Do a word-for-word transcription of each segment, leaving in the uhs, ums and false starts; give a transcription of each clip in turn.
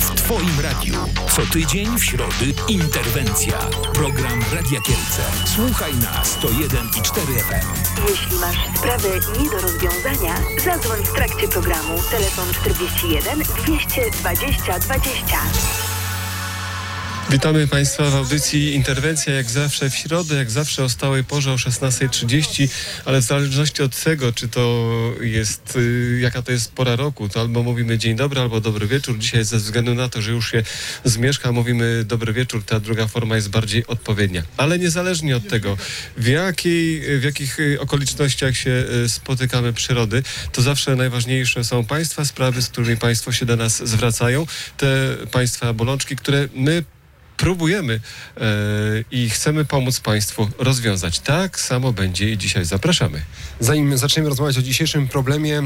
w Twoim radiu. Co tydzień w środy interwencja. Program Radia Kielce. Słuchaj na sto jeden i cztery F M. Jeśli masz sprawę nie do rozwiązania, zadzwoń w trakcie programu. Telefon czterdzieści jeden dwieście dwadzieścia dwadzieścia. Witamy Państwa w audycji Interwencja, jak zawsze w środę, jak zawsze o stałej porze o szesnasta trzydzieści, ale w zależności od tego, czy to jest, y, jaka to jest pora roku, to albo mówimy dzień dobry, albo dobry wieczór. Dzisiaj ze względu na to, że już się zmierzcha, mówimy dobry wieczór, ta druga forma jest bardziej odpowiednia. Ale niezależnie od tego, w, jakiej, w jakich okolicznościach się spotykamy przyrody, to zawsze najważniejsze są Państwa sprawy, z którymi Państwo się do nas zwracają, te Państwa bolączki, które my próbujemy e, i chcemy pomóc Państwu rozwiązać. Tak samo będzie i dzisiaj. Zapraszamy. Zanim zaczniemy rozmawiać o dzisiejszym problemie,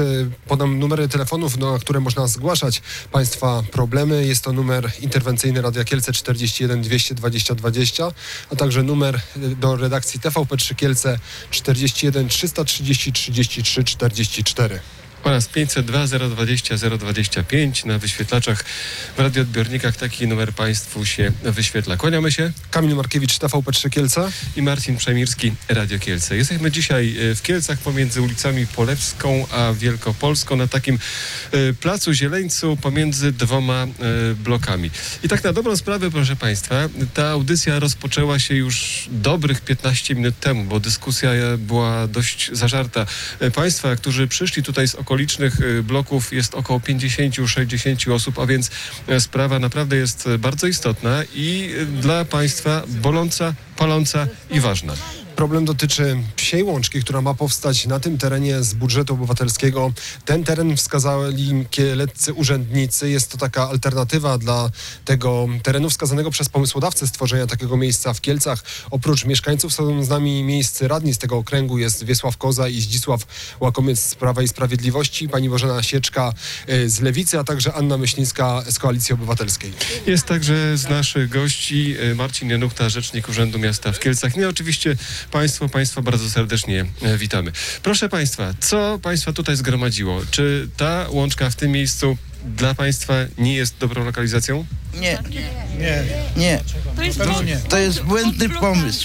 podam numery telefonów, na które można zgłaszać Państwa problemy. Jest to numer interwencyjny Radia Kielce czterdzieści jeden dwieście dwadzieścia dwadzieścia, a także numer do redakcji T V P trzy Kielce czterdzieści jeden trzysta trzydzieści trzydzieści trzy czterdzieści cztery. Oraz pięćset dwa zero dwadzieścia zero dwadzieścia pięć na wyświetlaczach w radioodbiornikach. Taki numer Państwu się wyświetla. Kłaniamy się. Kamil Markiewicz, T V P trzy Kielce i Marcin Przemirski, Radio Kielce. Jesteśmy dzisiaj w Kielcach pomiędzy ulicami Polewską a Wielkopolską, na takim y, placu Zieleńcu pomiędzy dwoma y, blokami. I tak na dobrą sprawę, proszę Państwa, ta audycja rozpoczęła się już dobrych piętnaście minut temu, bo dyskusja była dość zażarta. Państwa, którzy przyszli tutaj z okolicznych bloków, jest około pięćdziesiąt do sześćdziesięciu osób, a więc sprawa naprawdę jest bardzo istotna i dla Państwa boląca, paląca i ważna. Problem dotyczy Psiej Łączki, która ma powstać na tym terenie z budżetu obywatelskiego. Ten teren wskazali kieleccy urzędnicy. Jest to taka alternatywa dla tego terenu wskazanego przez pomysłodawcę stworzenia takiego miejsca w Kielcach. Oprócz mieszkańców są z nami miejscy radni z tego okręgu. Jest Wiesław Koza i Zdzisław Łakomiec z Prawa i Sprawiedliwości, pani Bożena Sieczka z Lewicy, a także Anna Myślińska z Koalicji Obywatelskiej. Jest także z naszych gości Marcin Januchta, rzecznik Urzędu Miasta w Kielcach. No i oczywiście Państwo, Państwa bardzo serdecznie witamy. Proszę Państwa, co Państwa tutaj zgromadziło? Czy ta łączka w tym miejscu dla Państwa nie jest dobrą lokalizacją? Nie, nie, nie. To jest, to, to jest błędny pomysł.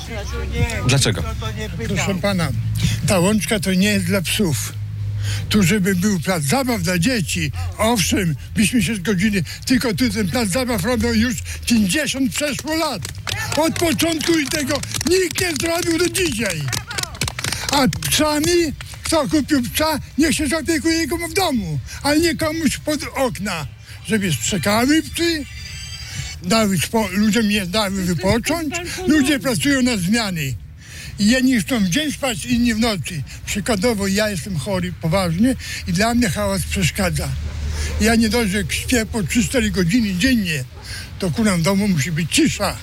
Dlaczego? Proszę pana, ta łączka to nie jest dla psów. Tu, żeby był plac zabaw dla dzieci, owszem, byśmy się zgodzili, tylko tu ten plac zabaw robią już pięćdziesiąt przeszło lat. Od początku i tego nikt nie zrobił do dzisiaj. A psami, kto kupił psa, niech się zaopiekuje go w domu, ale nie komuś pod okna, żeby strzekały psy, dały spo, ludziom nie dały wypocząć, ludzie pracują na zmiany. I jedni chcą w dzień spać, inni w nocy. Przykładowo ja jestem chory poważnie i dla mnie hałas przeszkadza. Ja nie dość, że śpię po trzy cztery godziny dziennie, to kurwa w domu musi być cisza.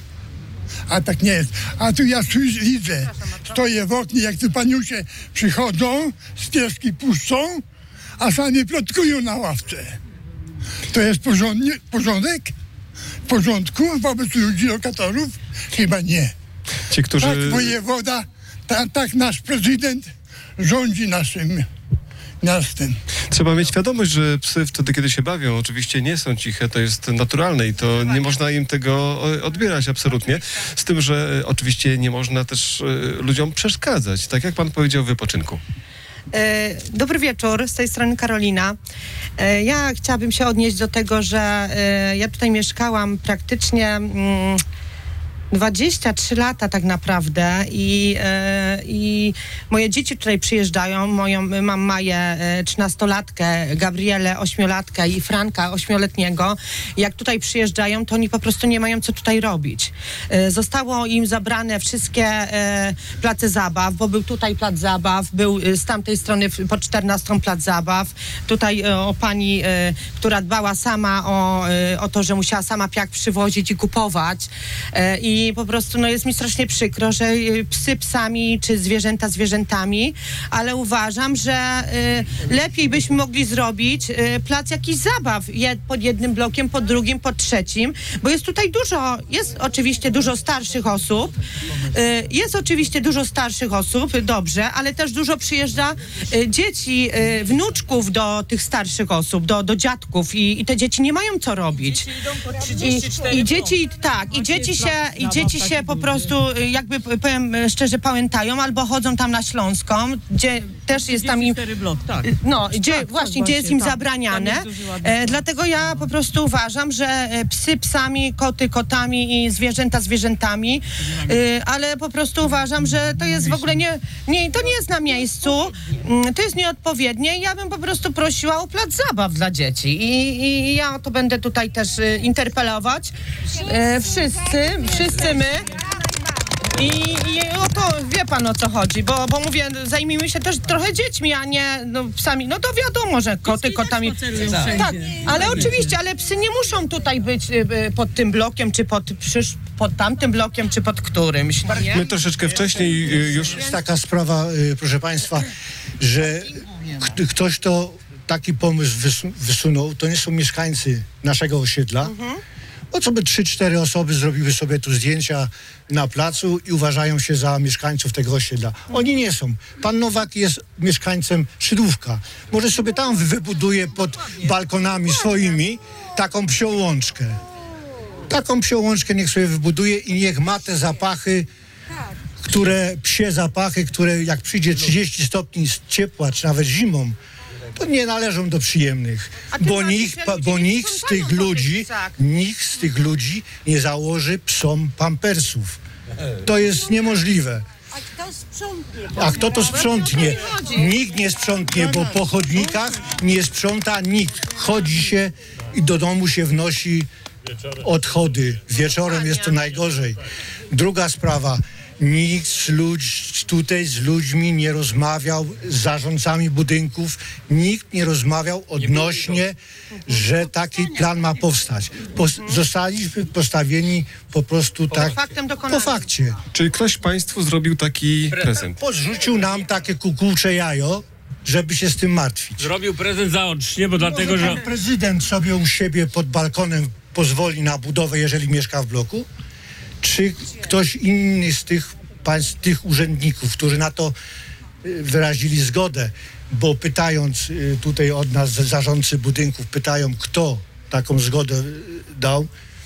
A tak nie jest. A tu ja słyszę, widzę, stoję w oknie, jak tu paniusie przychodzą, z pieski puszczą, a sami plotkują na ławce. To jest porządnie, porządek? W porządku wobec ludzi, lokatorów? Chyba nie. Ci, którzy... Tak wojewoda, tak, tak nasz prezydent rządzi naszym miastem. Trzeba mieć świadomość, że psy wtedy, kiedy się bawią, oczywiście nie są ciche, to jest naturalne i to nie można im tego odbierać absolutnie. Z tym, że oczywiście nie można też ludziom przeszkadzać, tak jak pan powiedział w wypoczynku. Dobry wieczór, z tej strony Karolina. Ja chciałabym się odnieść do tego, że ja tutaj mieszkałam praktycznie dwadzieścia trzy lata tak naprawdę i, e, i moje dzieci tutaj przyjeżdżają. Moją, mam Maję trzynastolatkę, Gabrielę ośmiolatkę i Franka ośmioletniego. Jak tutaj przyjeżdżają, to oni po prostu nie mają co tutaj robić. E, zostało im zabrane wszystkie e, place zabaw, bo był tutaj plac zabaw, był z tamtej strony pod czternastą plac zabaw. Tutaj e, o pani, e, która dbała sama o, e, o to, że musiała sama piach przywozić i kupować. E, I i po prostu no, jest mi strasznie przykro, że y, psy psami, czy zwierzęta zwierzętami, ale uważam, że y, lepiej byśmy mogli zrobić y, plac jakichś zabaw je, pod jednym blokiem, pod drugim, pod trzecim, bo jest tutaj dużo, jest oczywiście dużo starszych osób, y, jest oczywiście dużo starszych osób, dobrze, ale też dużo przyjeżdża y, dzieci, y, wnuczków do tych starszych osób, do, do dziadków i, i te dzieci nie mają co robić. I, i dzieci, tak, i dzieci się, i dzieci się po prostu, y, jakby powiem szczerze, pamiętają, albo chodzą tam na Śląską, gdzie też jest tam im, no, gdzie właśnie, gdzie jest im zabraniane. E, dlatego ja po prostu uważam, że e, psy psami, koty kotami i zwierzęta zwierzętami, e, ale po prostu uważam, że to jest w ogóle nie, nie, to nie jest na miejscu, mm, to jest nieodpowiednie i ja bym po prostu prosiła o plac zabaw dla dzieci i, i ja o to będę tutaj też e, interpelować. E, wszyscy, wszyscy my. I, I o to wie pan, o co chodzi, bo, bo mówię, zajmijmy się też trochę dziećmi, a nie no, psami. No to wiadomo, że koty kotami. Tak, tak, ale oczywiście, ale psy nie muszą tutaj być y, pod tym blokiem, czy pod, przysz, pod tamtym blokiem, czy pod którymś. Nie? My troszeczkę wcześniej y, już... Jest taka sprawa, y, proszę państwa, że k- ktoś to taki pomysł wysu- wysunął, to nie są mieszkańcy naszego osiedla. Mhm. Bo co by trzy, cztery osoby zrobiły sobie tu zdjęcia na placu i uważają się za mieszkańców tego osiedla. Oni nie są. Pan Nowak jest mieszkańcem Szydłówka. Może sobie tam wybuduje pod balkonami swoimi taką psią łączkę. Taką psią łączkę niech sobie wybuduje i niech ma te zapachy, które, psie zapachy, które jak przyjdzie trzydzieści stopni ciepła, czy nawet zimą, to nie należą do przyjemnych, bo nikt, bo nikt z tych ludzi, nikt z tych ludzi nie założy psom pampersów. To jest niemożliwe. A kto sprzątnie? A kto to sprzątnie? Nikt nie sprzątnie, bo po chodnikach nie sprząta nikt. Chodzi się i do domu się wnosi odchody. Wieczorem jest to najgorzej. Druga sprawa. Nikt z ludź, tutaj z ludźmi nie rozmawiał, z zarządcami budynków, nikt nie rozmawiał odnośnie, że taki plan ma powstać. Pos- zostaliśmy postawieni po prostu tak po fakcie. Czyli ktoś państwu zrobił taki prezent? Podrzucił nam takie kukułcze jajo, żeby się z tym martwić. Zrobił prezent zaocznie, bo dlatego, że... Pan prezydent sobie u siebie pod balkonem pozwoli na budowę, jeżeli mieszka w bloku? Czy ktoś inny z tych państw, tych urzędników, którzy na to wyrazili zgodę, bo pytając tutaj od nas zarządcy budynków, pytają, kto taką zgodę dał,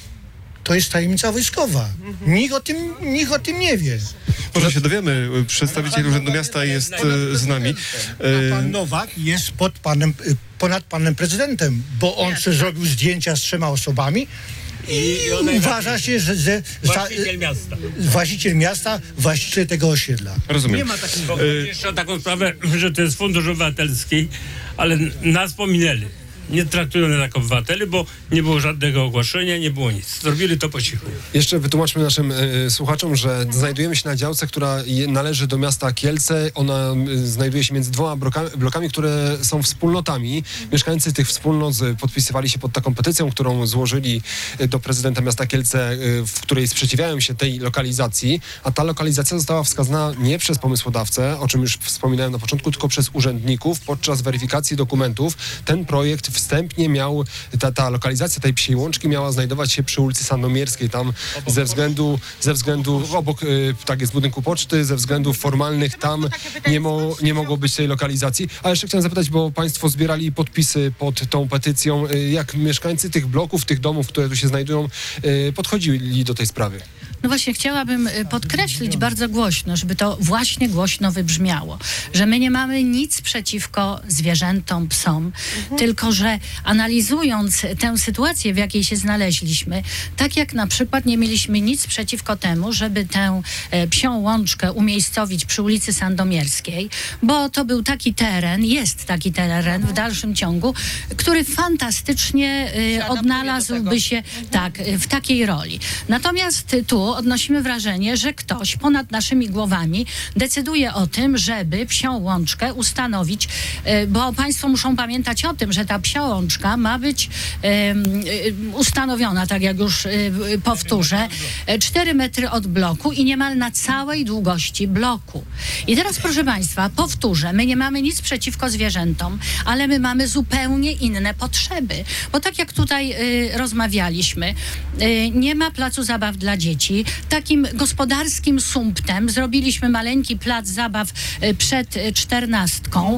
to jest tajemnica wojskowa. Nikt o tym, nikt o tym nie wie. Może się dowiemy. Przedstawiciel Urzędu Miasta jest z nami. A pan Nowak jest pod panem, ponad panem prezydentem, bo on sobie zrobił zdjęcia z trzema osobami i, I uważa się, że, że właściciel miasta. Właściciel miasta, właściciel tego osiedla. Rozumiem. Nie ma takiego. Y- jeszcze taką sprawę, że to jest Fundusz Obywatelski, ale nas pominęli. Nie traktują nas jak obywateli, bo nie było żadnego ogłoszenia, nie było nic. Zrobili to po cichu. Jeszcze wytłumaczmy naszym y, słuchaczom, że znajdujemy się na działce, która je, należy do miasta Kielce. Ona y, znajduje się między dwoma blokami, blokami, które są wspólnotami. Mieszkańcy tych wspólnot y, podpisywali się pod taką petycją, którą złożyli y, do prezydenta miasta Kielce, y, w której sprzeciwiają się tej lokalizacji, a ta lokalizacja została wskazana nie przez pomysłodawcę, o czym już wspominałem na początku, tylko przez urzędników. Podczas weryfikacji dokumentów ten projekt wstępnie miał, ta, ta lokalizacja tej psiej łączki miała znajdować się przy ulicy Sandomierskiej, tam ze względu, ze względu obok, y, tak jest, budynku poczty, ze względów formalnych tam nie, mo, nie mogło być tej lokalizacji. A jeszcze chciałem zapytać, bo państwo zbierali podpisy pod tą petycją, y, jak mieszkańcy tych bloków, tych domów, które tu się znajdują, y, podchodzili do tej sprawy? No właśnie, chciałabym podkreślić bardzo głośno, żeby to właśnie głośno wybrzmiało, że my nie mamy nic przeciwko zwierzętom, psom, mhm. tylko że analizując tę sytuację, w jakiej się znaleźliśmy, tak jak na przykład nie mieliśmy nic przeciwko temu, żeby tę e, psią łączkę umiejscowić przy ulicy Sandomierskiej, bo to był taki teren, jest taki teren w dalszym ciągu, który fantastycznie e, odnalazłby się tak, w takiej roli. Natomiast tu odnosimy wrażenie, że ktoś ponad naszymi głowami decyduje o tym, żeby psią łączkę ustanowić, bo państwo muszą pamiętać o tym, że ta psia łączka ma być ustanowiona, tak jak już powtórzę, cztery metry od bloku i niemal na całej długości bloku. I teraz, proszę państwa, powtórzę, my nie mamy nic przeciwko zwierzętom, ale my mamy zupełnie inne potrzeby, bo tak jak tutaj y, rozmawialiśmy, y, nie ma placu zabaw dla dzieci. Takim gospodarskim sumptem zrobiliśmy maleńki plac zabaw y, przed czternastką.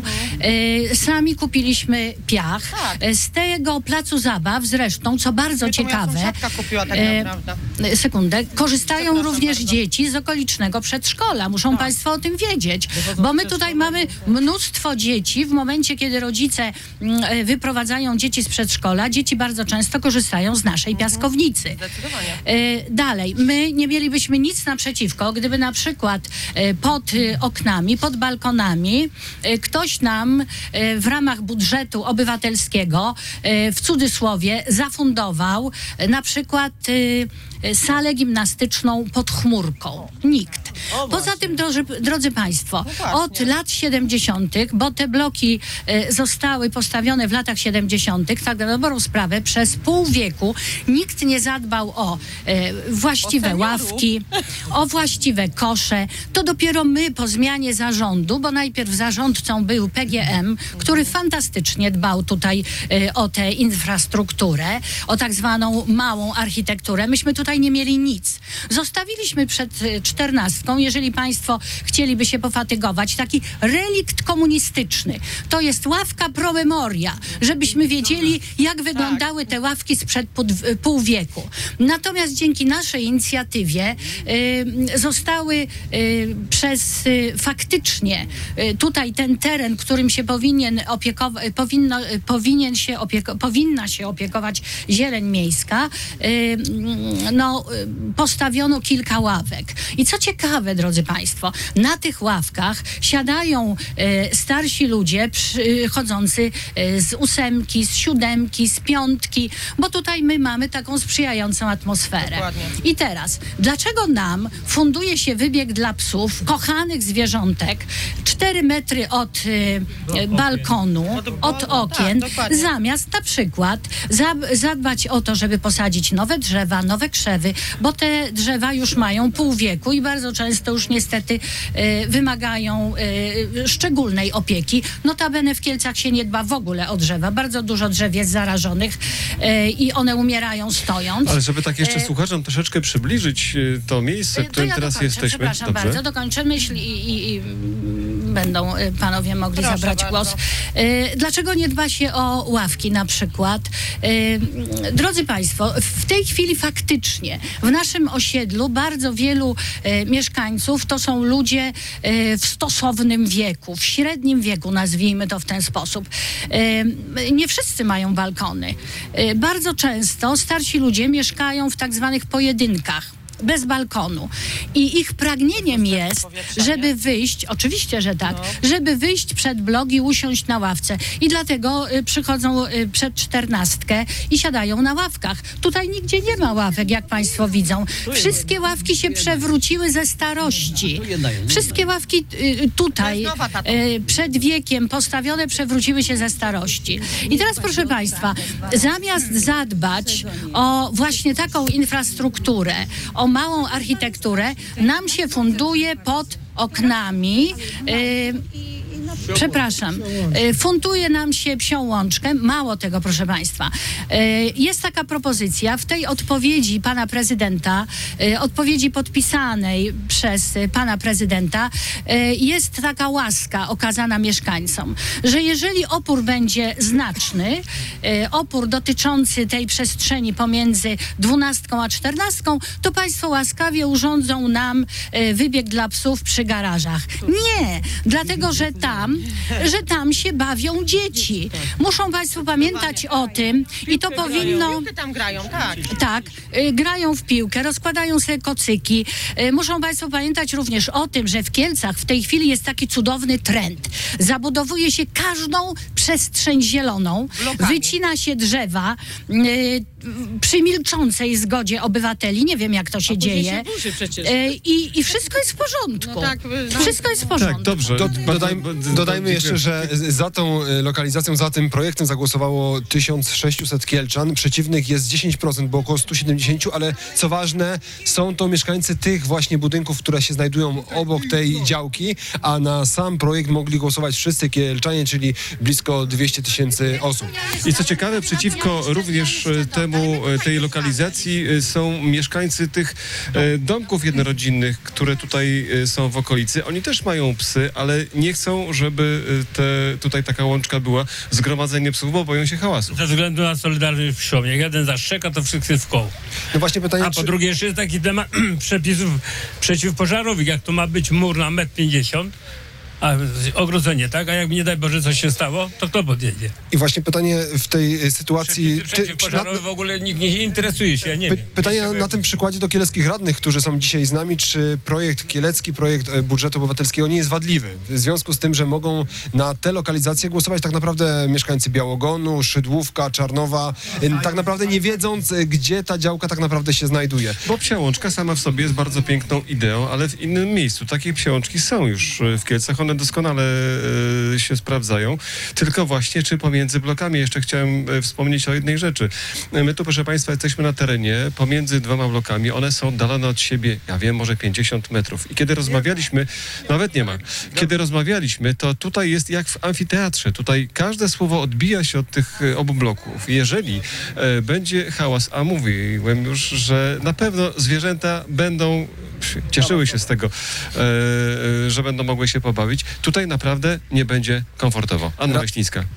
Y, sami kupiliśmy piach. Tak. Z tego placu zabaw zresztą, co bardzo ciekawe, kupiła, tak y, sekundę, korzystają również bardzo. dzieci z okolicznego przedszkola. Muszą tak. państwo o tym wiedzieć, bo my tutaj mamy mnóstwo dzieci. W momencie, kiedy rodzice y, wyprowadzają dzieci z przedszkola, dzieci bardzo często korzystają z naszej mhm. piaskownicy. Zdecydowanie. Y, dalej, my nie mielibyśmy nic naprzeciwko, gdyby na przykład y, pod y, oknami, pod balkonami y, ktoś nam y, w ramach budżetu obywatelskiego y, w cudzysłowie zafundował y, na przykład y, salę gimnastyczną pod chmurką. Nikt. Poza tym, drodzy, drodzy Państwo, od lat siedemdziesiątych, bo te bloki e, zostały postawione w latach siedemdziesiątych, tak na dobrą sprawę, przez pół wieku nikt nie zadbał o e, właściwe ławki, o właściwe kosze. To dopiero my po zmianie zarządu, bo najpierw zarządcą był P G M, który fantastycznie dbał tutaj e, o tę infrastrukturę, o tak zwaną małą architekturę. Myśmy tutaj nie mieli nic. Zostawiliśmy przed czternastką, jeżeli państwo chcieliby się pofatygować, taki relikt komunistyczny. To jest ławka pro memoria, żebyśmy wiedzieli, jak wyglądały te ławki sprzed pół wieku. Natomiast dzięki naszej inicjatywie y, zostały y, przez y, faktycznie y, tutaj ten teren, którym się powinien opiekować, powinno, powinien się opieko, powinna się opiekować zieleń miejska, y, no, postawiono kilka ławek. I co ciekawe, drodzy Państwo, na tych ławkach siadają e, starsi ludzie przychodzący e, z ósemki, z siódemki, z piątki, bo tutaj my mamy taką sprzyjającą atmosferę. Dokładnie. I teraz, dlaczego nam funduje się wybieg dla psów, kochanych zwierzątek, cztery metry od e, balkonu, od okien, tak, zamiast na przykład zadbać o to, żeby posadzić nowe drzewa, nowe krzewy, bo te drzewa już mają pół wieku i bardzo często już niestety y, wymagają y, szczególnej opieki. Notabene w Kielcach się nie dba w ogóle o drzewa. Bardzo dużo drzew jest zarażonych y, i one umierają stojąc. Ale żeby tak jeszcze y, słuchaczom troszeczkę przybliżyć y, to miejsce, w którym ja teraz dokończę, jesteśmy. Przepraszam Dobrze? bardzo, dokończę myśl i, i, i będą y, panowie mogli Proszę zabrać bardzo. głos. Y, dlaczego nie dba się o ławki na przykład? Y, drodzy Państwo, w tej chwili faktycznie w naszym osiedlu bardzo wielu e, mieszkańców to są ludzie e, w stosownym wieku, w średnim wieku, nazwijmy to w ten sposób. E, nie wszyscy mają balkony. E, bardzo często starsi ludzie mieszkają w tak zwanych pojedynkach, bez balkonu. I ich pragnieniem jest, żeby wyjść, oczywiście, że tak, żeby wyjść przed blok i usiąść na ławce. I dlatego y, przychodzą y, przed czternastkę i siadają na ławkach. Tutaj nigdzie nie ma ławek, jak Państwo widzą. Wszystkie ławki się przewróciły ze starości. Wszystkie ławki y, tutaj y, przed wiekiem postawione przewróciły się ze starości. I teraz, proszę Państwa, zamiast zadbać o właśnie taką infrastrukturę, o małą architekturę, nam się funduje pod oknami yy, Przepraszam. Funduje nam się psią łączkę. Mało tego, proszę Państwa. Jest taka propozycja w tej odpowiedzi pana prezydenta, odpowiedzi podpisanej przez pana prezydenta, jest taka łaska okazana mieszkańcom, że jeżeli opór będzie znaczny, opór dotyczący tej przestrzeni pomiędzy dwunastką a czternastką, to państwo łaskawie urządzą nam wybieg dla psów przy garażach. Nie, dlatego że tam uważam, że tam się bawią dzieci. Muszą Państwo pamiętać o tym i to powinno... Piłkę tam grają, tak. Tak, y, grają w piłkę, rozkładają sobie kocyki. Y, muszą Państwo pamiętać również o tym, że w Kielcach w tej chwili jest taki cudowny trend. Zabudowuje się każdą przestrzeń zieloną, Blokami. wycina się drzewa y, przy milczącej zgodzie obywateli. Nie wiem, jak to się A później dzieje. się burzy przecież. Y, i, I wszystko jest w porządku. No tak, no. Wszystko jest w porządku. Tak, dobrze. Do, Bardzo- dodaj, bardzo- dodajmy dziękuję. jeszcze, że za tą e, lokalizacją, za tym projektem zagłosowało tysiąc sześćset Kielczan. Przeciwnych jest dziesięć procent, bo około stu siedemdziesięciu, ale co ważne, są to mieszkańcy tych właśnie budynków, które się znajdują obok tej działki, a na sam projekt mogli głosować wszyscy Kielczanie, czyli blisko dwieście tysięcy osób. I co ciekawe, przeciwko również e, temu, e, tej lokalizacji e, są mieszkańcy tych e, domków jednorodzinnych, które tutaj e, są w okolicy. Oni też mają psy, ale nie chcą, żeby e, te, tutaj taka łączka była zgromadzenie psów, bo boją się hałasu. Ze względu na solidarność wsią. Jak jeden zaszczeka, to wszyscy w koło. No właśnie pytanie, A po czy... drugie jeszcze jest taki temat przepisów przeciwpożarowych. Jak tu ma być mur na metr pięćdziesiąt, a ogrodzenie, tak? A jakby nie daj Boże coś się stało, to kto podjedzie? I właśnie pytanie w tej e, sytuacji... Przepisy przeciwpożarowe w ogóle nikt nie interesuje się, ja nie Py- wiem. Pytanie Jeszcze na tym przykładzie do kieleckich radnych, którzy są dzisiaj z nami, czy projekt kielecki, projekt e, budżetu obywatelskiego nie jest wadliwy? W związku z tym, że mogą na te lokalizacje głosować tak naprawdę mieszkańcy Białogonu, Szydłówka, Czarnowa, e, tak naprawdę nie wiedząc, e, gdzie ta działka tak naprawdę się znajduje. Bo psia łączka sama w sobie jest bardzo piękną ideą, ale w innym miejscu. Takie psie łączki są już e, w Kielcach, one doskonale e, się sprawdzają. Tylko właśnie, czy pomiędzy blokami, jeszcze chciałem e, wspomnieć o jednej rzeczy. E, My tu, proszę Państwa, jesteśmy na terenie pomiędzy dwoma blokami. One są oddalone od siebie, ja wiem, może pięćdziesiąt metrów. I kiedy rozmawialiśmy, nawet nie ma, kiedy rozmawialiśmy, to tutaj jest jak w amfiteatrze. Tutaj każde słowo odbija się od tych e, obu bloków. Jeżeli e, będzie hałas, a mówiłem już, że na pewno zwierzęta będą cieszyły się z tego, e, e, że będą mogły się pobawić. Tutaj naprawdę nie będzie komfortowo. Anna Leśnicka.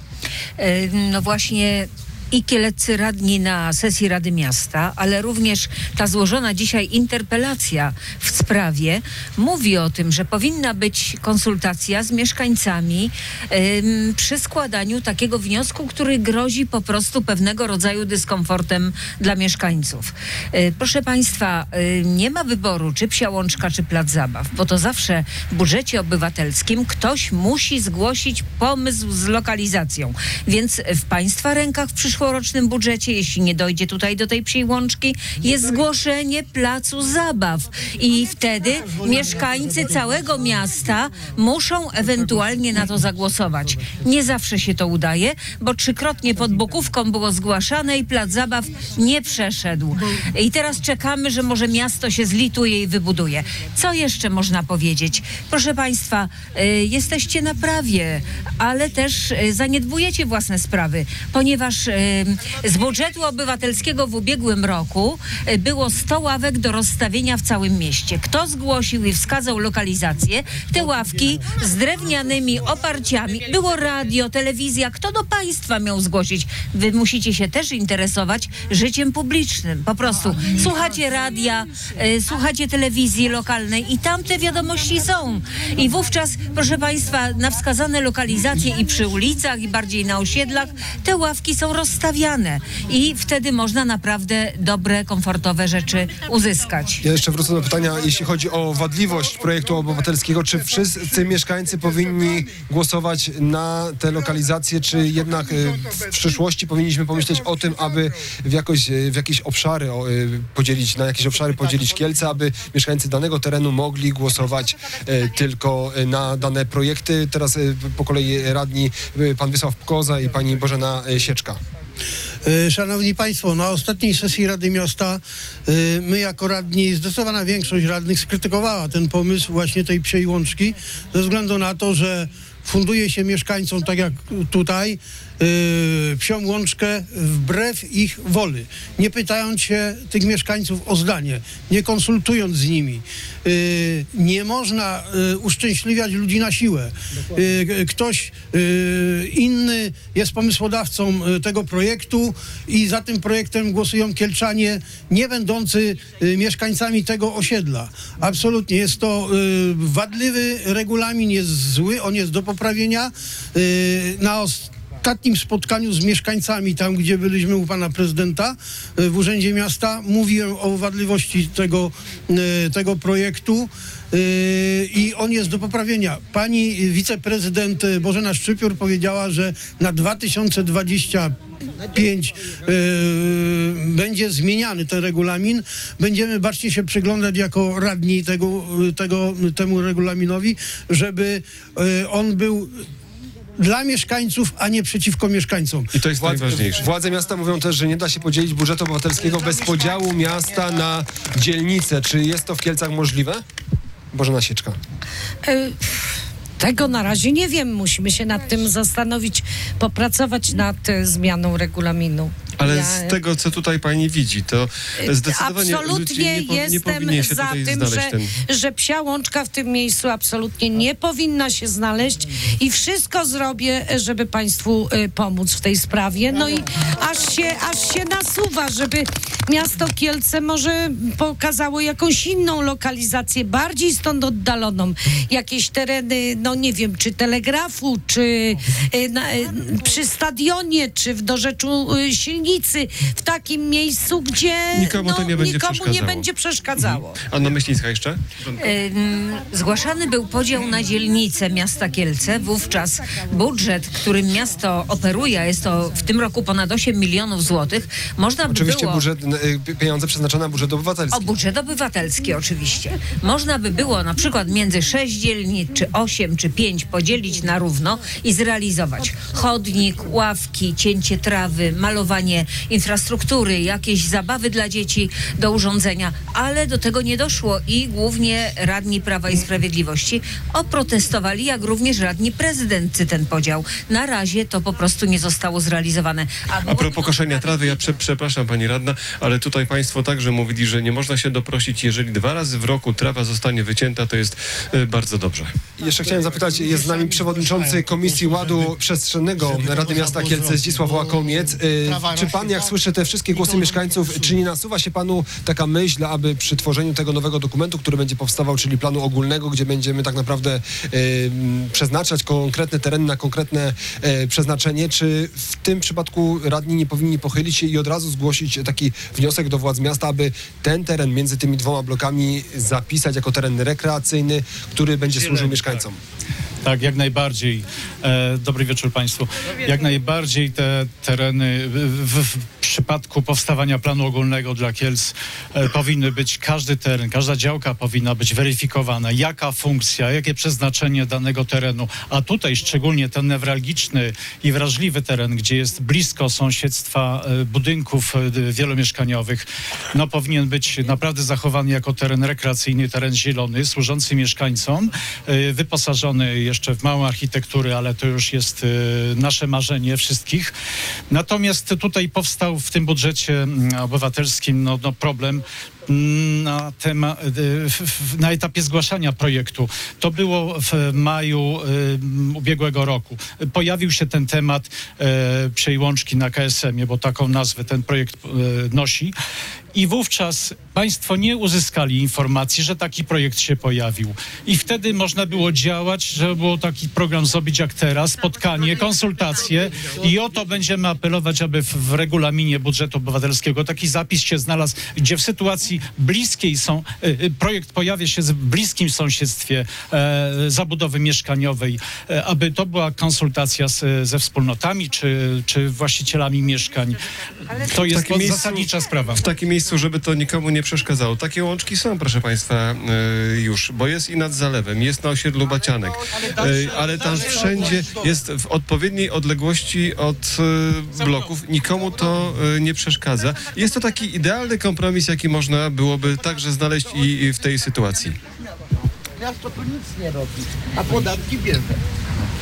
E, No właśnie i kieleccy radni na sesji Rady Miasta, ale również ta złożona dzisiaj interpelacja w sprawie mówi o tym, że powinna być konsultacja z mieszkańcami ym, przy składaniu takiego wniosku, który grozi po prostu pewnego rodzaju dyskomfortem dla mieszkańców. Y, proszę Państwa, y, nie ma wyboru, czy psia łączka, czy plac zabaw, bo to zawsze w budżecie obywatelskim ktoś musi zgłosić pomysł z lokalizacją. Więc w Państwa rękach w przyszłorocznym budżecie, jeśli nie dojdzie tutaj do tej psiej łączki, jest zgłoszenie placu zabaw. I wtedy mieszkańcy całego miasta muszą ewentualnie na to zagłosować. Nie zawsze się to udaje, bo trzykrotnie pod Bokówką było zgłaszane i plac zabaw nie przeszedł. I teraz czekamy, że może miasto się zlituje i wybuduje. Co jeszcze można powiedzieć? Proszę Państwa, y, jesteście na prawie, ale też y, zaniedbujecie własne sprawy, ponieważ y, z budżetu obywatelskiego w ubiegłym roku y, było sto ławek do rozstawienia w całym mieście. Kto zgłosił i wskazał lokalizację? Te ławki z drewnianymi oparciami. Było radio, telewizja. Kto do państwa miał zgłosić? Wy musicie się też interesować życiem publicznym. Po prostu słuchacie radia, y, słuchacie telewizji lokalnej i tam te wiadomości są. I wówczas, proszę Państwa, na wskazane lokalizacje i przy ulicach, i bardziej na osiedlach, te ławki są rozstawiane. I wtedy można naprawdę dobre, komfortowe rzeczy uzyskać. Ja jeszcze wrócę do pytania, jeśli chodzi o wadliwość projektu obywatelskiego, czy wszyscy mieszkańcy powinni głosować na te lokalizacje, czy jednak y, w przyszłości powinniśmy pomyśleć o tym, aby w, jakoś, y, w jakieś obszary o, y, podzielić, na jakieś obszary podzielić Kielce, aby mieszkańcy danego terenu mogli głosować y, tylko y, na dane projekty. Teraz y, po kolei radni y, pan Wiesław Koza i pani Bożena y, Sieczka. Szanowni Państwo, na ostatniej sesji Rady Miasta y, my jako radni, zdecydowana większość radnych skrytykowała ten pomysł właśnie tej psiej łączki ze względu na to, że funduje się mieszkańcom, tak jak tutaj, y, Psią Łączkę wbrew ich woli, nie pytając się tych mieszkańców o zdanie, nie konsultując z nimi. Y, nie można y, uszczęśliwiać ludzi na siłę. Y, ktoś y, inny jest pomysłodawcą y, tego projektu i za tym projektem głosują kielczanie nie będący y, mieszkańcami tego osiedla. Absolutnie jest to y, wadliwy regulamin, jest zły, on jest do poprawienia. Y, na ostatnim spotkaniu z mieszkańcami, tam gdzie byliśmy u pana prezydenta y, w Urzędzie Miasta, mówiłem o wadliwości tego, y, tego projektu. Yy, i on jest do poprawienia. Pani wiceprezydent Bożena Szczypior powiedziała, że na dwa tysiące dwudziesty piąty yy, będzie zmieniany ten regulamin. Będziemy bacznie się przyglądać jako radni tego, tego, temu regulaminowi, żeby yy, on był dla mieszkańców, a nie przeciwko mieszkańcom. I to jest Władze, najważniejsze. władze miasta mówią też, że nie da się podzielić budżetu obywatelskiego bez podziału miasta na dzielnice. Czy jest to w Kielcach możliwe? Bożena Sieczka. Y Tego na razie nie wiem. Musimy się nad tym zastanowić, popracować nad y, zmianą regulaminu. Ale Ja, z tego, co tutaj pani widzi, to zdecydowanie absolutnie nie, po, nie jestem powinien się za tutaj tym, znaleźć że, ten... że Psia Łączka w tym miejscu absolutnie nie powinna się znaleźć i wszystko zrobię, żeby państwu y, pomóc w tej sprawie. No i aż się, aż się nasuwa, żeby miasto Kielce może pokazało jakąś inną lokalizację, bardziej stąd oddaloną. Jakieś tereny, no nie wiem, czy telegrafu, czy y, na, y, przy stadionie, czy w dorzeczu y, Silnicy, w takim miejscu, gdzie nikomu no, to nie będzie nikomu przeszkadzało. nie będzie przeszkadzało. Mhm. Anna Myślińska jeszcze? Ym, zgłaszany był podział na dzielnice miasta Kielce. Wówczas budżet, którym miasto operuje, jest to w tym roku ponad osiem milionów złotych, można by Oczywiście było... budżet, y, pieniądze przeznaczone na budżet obywatelski. O budżet obywatelski oczywiście. Można by było na przykład między sześć dzielnic, czy osiem, czy pięć podzielić na równo i zrealizować chodnik, ławki, cięcie trawy, malowanie infrastruktury, jakieś zabawy dla dzieci do urządzenia, ale do tego nie doszło i głównie radni Prawa i Sprawiedliwości oprotestowali, jak również radni prezydency ten podział. Na razie to po prostu nie zostało zrealizowane. A, A propos koszenia trawy, ja prze, przepraszam pani radna, ale tutaj państwo także mówili, że nie można się doprosić, jeżeli dwa razy w roku trawa zostanie wycięta, to jest y, bardzo dobrze. Jeszcze chciałem zapytać, jest z nami przewodniczący Komisji Ładu Przestrzennego Rady Miasta Kielce Zdzisław Łakomiec. Y, czy pan, jak słyszy te wszystkie głosy mieszkańców, czy nie nasuwa się panu taka myśl, aby przy tworzeniu tego nowego dokumentu, który będzie powstawał, czyli planu ogólnego, gdzie będziemy tak naprawdę y, przeznaczać konkretne tereny na konkretne y, przeznaczenie, czy w tym przypadku radni nie powinni pochylić się i od razu zgłosić taki wniosek do władz miasta, aby ten teren między tymi dwoma blokami zapisać jako teren rekreacyjny, który będzie służył mieszkańcom? Tak, jak najbardziej. E, dobry wieczór państwu. Jak najbardziej te tereny w, w, w przypadku powstawania planu ogólnego dla Kielc e, powinny być, każdy teren, każda działka powinna być weryfikowana. Jaka funkcja, jakie przeznaczenie danego terenu. A tutaj szczególnie ten newralgiczny i wrażliwy teren, gdzie jest blisko sąsiedztwa e, budynków e, wielomieszkaniowych, no powinien być naprawdę zachowany jako teren rekreacyjny, teren zielony, służący mieszkańcom, e, wyposażony jeszcze w małą architekturę, ale to już jest y, nasze marzenie wszystkich. Natomiast tutaj powstał w tym budżecie y, obywatelskim no, no problem na, tema, na etapie zgłaszania projektu. To było w maju y, ubiegłego roku. Pojawił się ten temat y, Psiej Łączki na K S M ie, bo taką nazwę ten projekt y, nosi. I wówczas państwo nie uzyskali informacji, że taki projekt się pojawił. I wtedy można było działać, żeby było taki program zrobić jak teraz, spotkanie, konsultacje i o to będziemy apelować, aby w, w regulaminie budżetu obywatelskiego taki zapis się znalazł, gdzie w sytuacji bliskiej są, y, projekt pojawia się w bliskim sąsiedztwie e, zabudowy mieszkaniowej, e, aby to była konsultacja z, ze wspólnotami czy, czy właścicielami mieszkań. To jest miejscu, zasadnicza sprawa. W takim miejscu, żeby to nikomu nie przeszkadzało. Takie łączki są, proszę państwa, y, już, bo jest i nad zalewem, jest na osiedlu Bacianek, y, ale tam wszędzie jest w odpowiedniej odległości od y, bloków. Nikomu to y, nie przeszkadza. Jest to taki idealny kompromis, jaki można byłoby także znaleźć i, i w tej sytuacji. Miasto tu nic nie robi, a podatki bierze.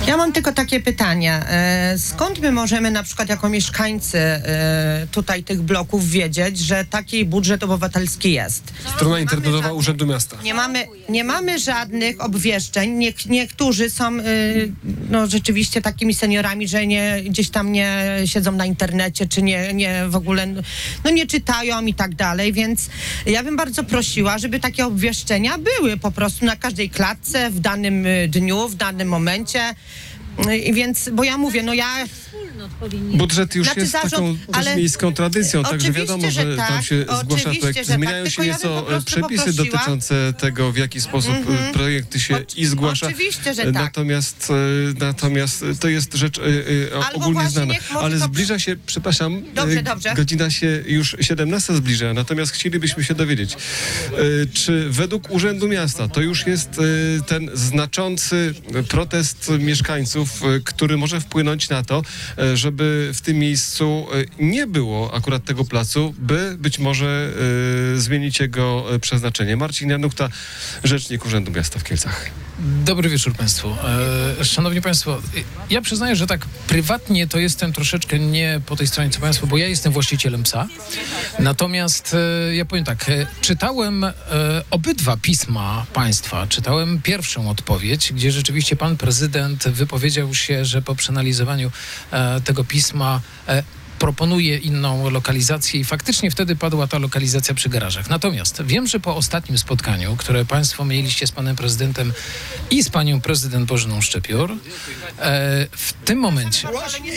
Ja mam tylko takie pytanie. E, skąd my możemy na przykład jako mieszkańcy e, tutaj tych bloków wiedzieć, że taki budżet obywatelski jest? Strona internetowa Urzędu Miasta. Nie mamy, nie mamy żadnych obwieszczeń. Nie, niektórzy są y, no, rzeczywiście takimi seniorami, że nie, gdzieś tam nie siedzą na internecie, czy nie, nie w ogóle no, nie czytają i tak dalej, więc ja bym bardzo prosiła, żeby takie obwieszczenia były po prostu na każdej klatce, w danym dniu, w danym momencie. I więc, bo ja mówię, no ja... Budżet już Znaczy jest zarząd, taką ale- miejską tradycją, także Oczywiście, wiadomo, że że tak, tam się zgłasza oczywiście, projekt. że tak, Zmieniają się tylko ja bym nieco po prostu przepisy poprosiła- dotyczące tego, w jaki sposób Mhm. projekty się i zgłasza. Oczywiście, że tak. Natomiast, e, natomiast to jest rzecz e, e, Albo ogólnie właśnie znana. niech może Ale to- zbliża się, przepraszam, Dobrze, e, dobrze. godzina się już siedemnasta zbliża, natomiast chcielibyśmy się dowiedzieć, e, czy według Urzędu Miasta to już jest e, ten znaczący protest mieszkańców, e, który może wpłynąć na to, e, żeby w tym miejscu e, nie było akurat tego placu, by być może e, zmienić jego e, przeznaczenie. Marcin Janukta, rzecznik Urzędu Miasta w Kielcach. Dobry wieczór Państwu. E, szanowni Państwo, ja przyznaję, że tak prywatnie to jestem troszeczkę nie po tej stronie co Państwo, bo ja jestem właścicielem psa. Natomiast e, ja powiem tak, e, czytałem e, obydwa pisma Państwa. Czytałem pierwszą odpowiedź, gdzie rzeczywiście Pan Prezydent wypowiedział się, że po przeanalizowaniu e, tego pisma e, proponuje inną lokalizację i faktycznie wtedy padła ta lokalizacja przy garażach. Natomiast wiem, że po ostatnim spotkaniu, które Państwo mieliście z Panem Prezydentem i z Panią Prezydent Bożyną Szczepior, e, w tym momencie...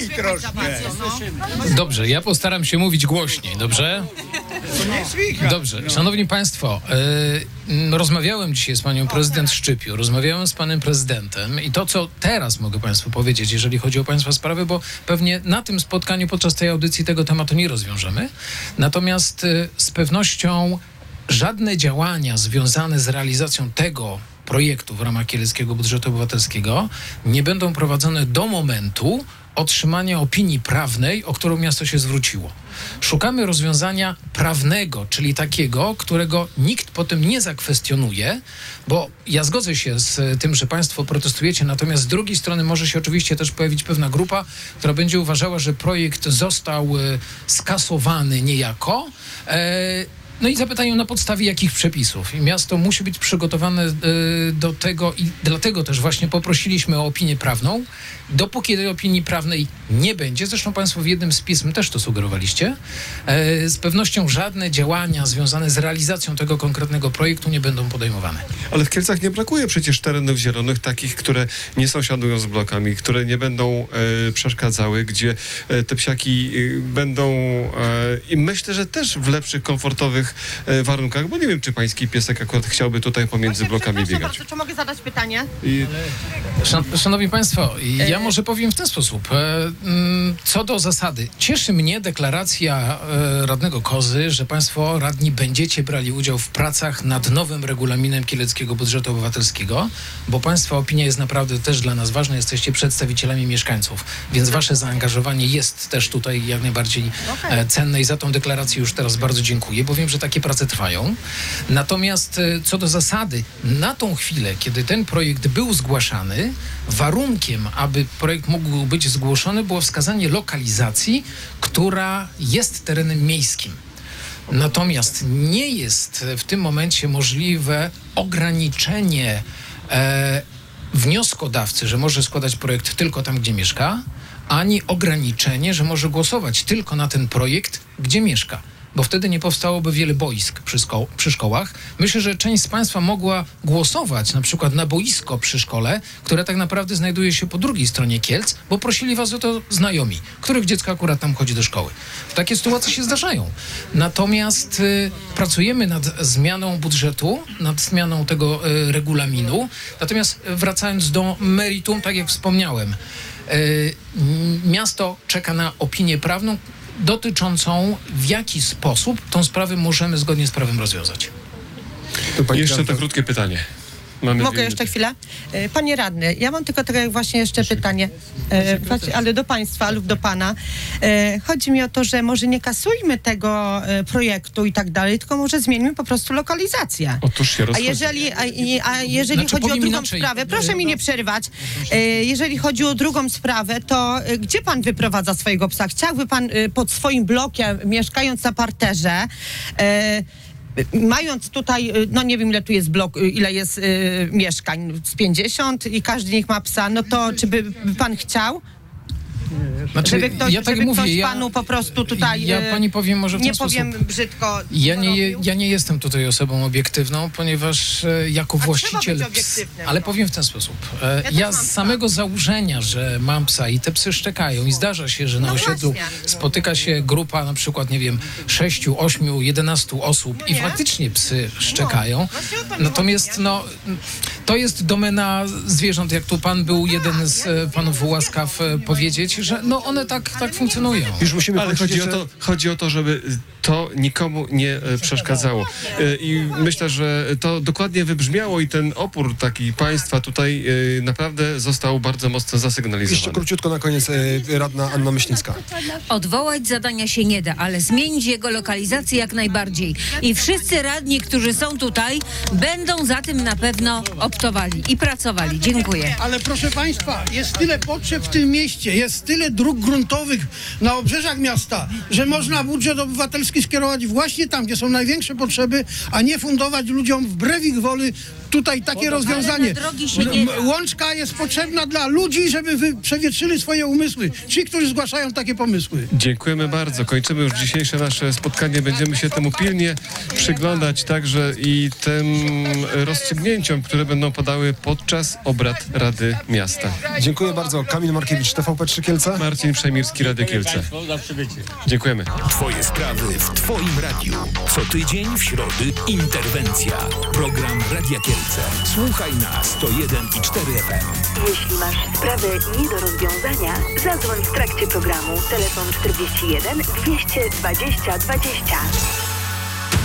Dobrze, ja postaram się mówić głośniej, dobrze? Dobrze, szanowni Państwo, e, rozmawiałem dzisiaj z Panią Prezydent Szczypior, rozmawiałem z Panem Prezydentem i to, co teraz mogę Państwu powiedzieć, jeżeli chodzi o Państwa sprawy, bo pewnie na tym spotkaniu podczas tej audycji tego tematu nie rozwiążemy. Natomiast y, z pewnością żadne działania związane z realizacją tego projektu w ramach Kieleckiego Budżetu Obywatelskiego nie będą prowadzone do momentu otrzymania opinii prawnej, o którą miasto się zwróciło. Szukamy rozwiązania prawnego, czyli takiego, którego nikt potem nie zakwestionuje, bo ja zgodzę się z tym, że Państwo protestujecie, natomiast z drugiej strony może się oczywiście też pojawić pewna grupa, która będzie uważała, że projekt został e, skasowany niejako. E, No i zapytają, na podstawie jakich przepisów. I miasto musi być przygotowane y, do tego i dlatego też właśnie poprosiliśmy o opinię prawną. Dopóki tej opinii prawnej nie będzie, zresztą Państwo w jednym z pism też to sugerowaliście, y, z pewnością żadne działania związane z realizacją tego konkretnego projektu nie będą podejmowane. Ale w Kielcach nie brakuje przecież terenów zielonych, takich, które nie sąsiadują z blokami, które nie będą e, przeszkadzały, gdzie e, te psiaki e, będą e, i myślę, że też w lepszych, komfortowych e, warunkach, bo nie wiem, czy pański piesek akurat chciałby tutaj pomiędzy blokami biegać. Bardzo, czy mogę zadać pytanie? I... Szan, szanowni Państwo, ja może powiem w ten sposób. E, mm, co do zasady, cieszy mnie deklaracja e, radnego Kozy, że Państwo radni będziecie brali udział w pracach nad nowym regulaminem Kieleckiego Budżetu Obywatelskiego, bo Państwa opinia jest naprawdę też dla nas ważna. Jesteście przedstawicielami mieszkańców, więc Wasze zaangażowanie jest też tutaj jak najbardziej e, cenne i za tą deklarację już teraz bardzo dziękuję, bo wiem, że takie prace trwają. Natomiast e, co do zasady, na tą chwilę, kiedy ten projekt był zgłaszany, warunkiem, aby projekt mógł być zgłoszony, było wskazanie lokalizacji, która jest terenem miejskim. Natomiast nie jest w tym momencie możliwe ograniczenie e, wnioskodawcy, że może składać projekt tylko tam, gdzie mieszka, ani ograniczenie, że może głosować tylko na ten projekt, gdzie mieszka. Bo wtedy nie powstałoby wiele boisk przy, szko- przy szkołach. Myślę, że część z Państwa mogła głosować na przykład na boisko przy szkole, które tak naprawdę znajduje się po drugiej stronie Kielc, bo prosili Was o to znajomi, których dziecko akurat tam chodzi do szkoły. Takie sytuacje się zdarzają. Natomiast y, pracujemy nad zmianą budżetu, nad zmianą tego y, regulaminu. Natomiast y, wracając do meritum, tak jak wspomniałem, y, miasto czeka na opinię prawną, dotyczącą w jaki sposób tą sprawę możemy zgodnie z prawem rozwiązać. To pani Jeszcze to krótkie pytanie. Mamy Mogę jeszcze chwilę? E, Panie radny, ja mam tylko takie właśnie jeszcze pytanie, e, właśnie, ale do państwa lub do pana. E, chodzi mi o to, że może nie kasujmy tego e, projektu i tak dalej, tylko może zmieńmy po prostu lokalizację. Otóż się A rozchodzi. jeżeli, a, i- a jeżeli Znaczy, chodzi o powiem drugą inaczej. sprawę, proszę mi nie przerywać, e, jeżeli chodzi o drugą sprawę, to e, gdzie pan wyprowadza swojego psa? Chciałby pan e, pod swoim blokiem, mieszkając na parterze, e, mając tutaj, y, no nie wiem ile tu jest blok, y, ile jest y, mieszkań, z pięćdziesiąt i każdy niech ma psa, no to czy by pan chciał? Znaczy, żeby ktoś, ja tak żeby mówię, ktoś ja- panu po prostu tutaj, ja y, pani powiem może w nie ten powiem sposób. brzydko, Ja co nie, je- robił. ja nie jestem tutaj osobą obiektywną, ponieważ e, jako A właściciel trzeba być ps, obiektywnym, ale no. powiem w ten sposób. E, też ja mam z psa. samego założenia, że mam psa i te psy szczekają i zdarza się, że na No osiedlu właśnie. spotyka się grupa na przykład, nie wiem, sześciu, ośmiu, jedenastu osób i nie? faktycznie psy szczekają. Właśnie o to mi Natomiast chodzi, nie? no, to jest domena zwierząt, jak tu pan był jeden z e, panów łaskaw e, powiedzieć, że no one tak, tak funkcjonują. Już musimy Ale kończyć chodzi o, jeszcze- to, chodzi o to, żeby to nikomu nie e, przeszkadzało. E, I myślę, że to dokładnie wybrzmiało i ten opór taki państwa tutaj e, naprawdę został bardzo mocno Jeszcze zasygnalizowany. króciutko na koniec e, radna Anna Myślińska. Odwołać zadania się nie da, ale zmienić jego lokalizację jak najbardziej. I wszyscy radni, którzy są tutaj, będą za tym na pewno optowali i pracowali. Dziękuję. Ale proszę Państwa, jest tyle potrzeb w tym mieście, jest tyle dróg gruntowych na obrzeżach miasta, że można budżet obywatelski skierować właśnie tam, gdzie są największe potrzeby, a nie fundować ludziom wbrew ich woli tutaj takie rozwiązanie. na drogi się nie da. M- Łączka jest potrzebna dla ludzi, żeby wy przewietrzyli swoje umysły. Ci, którzy zgłaszają takie pomysły. Dziękujemy bardzo. Kończymy już dzisiejsze nasze spotkanie. Będziemy się temu pilnie przyglądać także i tym rozstrzygnięciom, które będą padały podczas obrad Rady Miasta. Dziękuję bardzo. Kamil Markiewicz, T V P trzy Kielce. Marcin Przemirski, Rady Kielce. Dziękujemy. Twoje sprawy w Twoim radiu. Co tydzień w środy interwencja. Program Radia Kielce. Słuchaj na sto jeden i cztery F M. Jeśli masz sprawę nie do rozwiązania, zadzwoń w trakcie programu. Telefon czterdzieści jeden dwieście dwadzieścia dwadzieścia.